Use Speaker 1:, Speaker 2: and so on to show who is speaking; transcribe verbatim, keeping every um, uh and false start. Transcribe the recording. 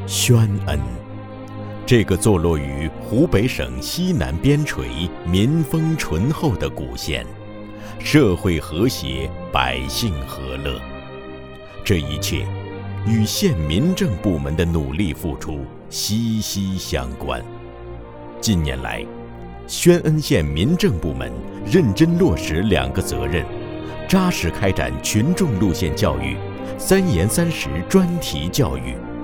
Speaker 1: 宣恩，这个坐落于湖北省西南边陲、民风淳厚的古县，社会和谐，百姓和乐。这一切与县民政部门的努力付出息息相关。近年来，宣恩县民政部门认真落实两个责任，扎实开展群众路线教育、三严三实专题教育，